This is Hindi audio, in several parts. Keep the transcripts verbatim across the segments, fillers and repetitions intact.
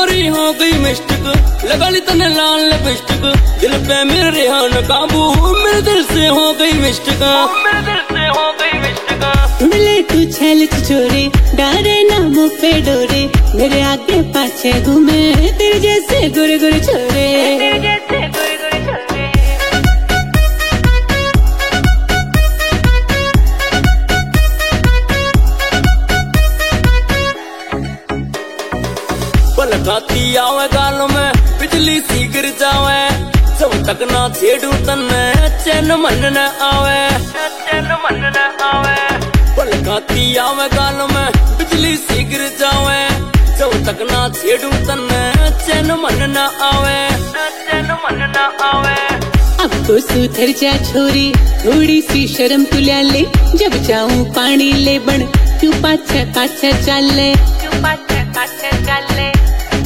गोरी हो गई मिस्टेक, लगा ली तने लाल लिपस्टिक, दिल पे मेरे रेहान काबू, मेरे दिल से हो गई मिस्टेक, मेरे दिल से हो गई मिस्टेक। मिले तू छैल छोरे, डारे ना मुँह पे डोरे, मेरे आगे पाछे घूमे तेरे जैसे गुर गुर छोरे, तेरे जैसे गुर गुर छोरे। पल खाती आवे गालों में बिजली सी गिर जावे, जब तक ना छेड़ू तन्ने चैन मन न आवे, चैन मन न आवे। पल खाती आवे गालों में बिजली सी गिर जावे, जब तक ना छेड़ू तन्ने चैन मन न आवे, चैन मन न आवे। अब तो सुधर जा छोरी, थोड़ी सी शर्म तू ले ले, जब जाऊं पानी ले बन तू पाछे पाछे चल ले, तू पाछे पाछे चल ले।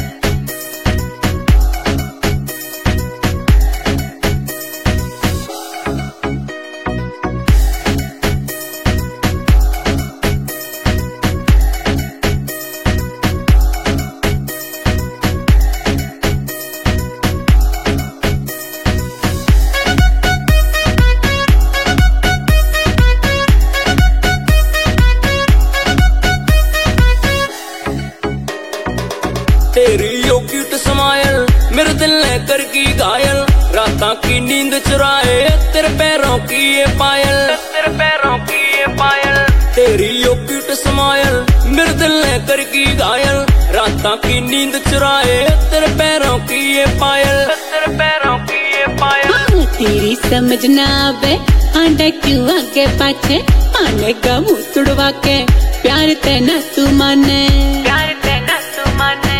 तेरी यो क्यूट स्माइल मेरे दिल ने कर की घायल, रातां की नींद चुराए तेरे पैरों की ये पायल, तेरे पैरों की ये पायल। तेरी यो क्यूट स्माइल मेरे दिल ने कर की घायल, रातां की नींद चुराए तेरे पैरों की ये पायल, तेरे पैरों की ये पायल। हाँ, तेरी समझ ना आवे आंडा क्यों आगे पाछे, आने का मुँह तुड़वा के प्यार तेना तू माने, प्यार तेना तू माने।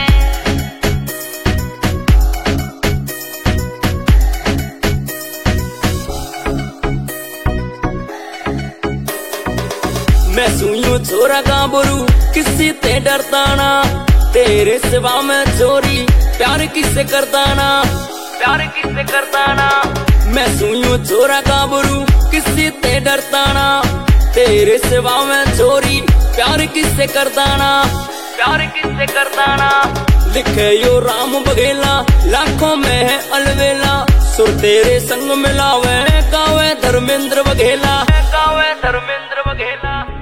मैं सुइयो छोरा गाबरू किसी ते डरता ना, तेरे सिवा मैं चोरी प्यार किसे करता ना, प्यार किसे करता ना। मैं सुइयो छोरा गाबरू किसी ते डरता ना, तेरे सिवा मैं चोरी प्यार किसे करता ना, प्यार किसे करता ना। लिखे यो राम बघेला लाखों में है अलवेला, सुर तेरे संग मिलावे गावे धर्मेंद्र बघेला, गावे धर्मेंद्र बघेला।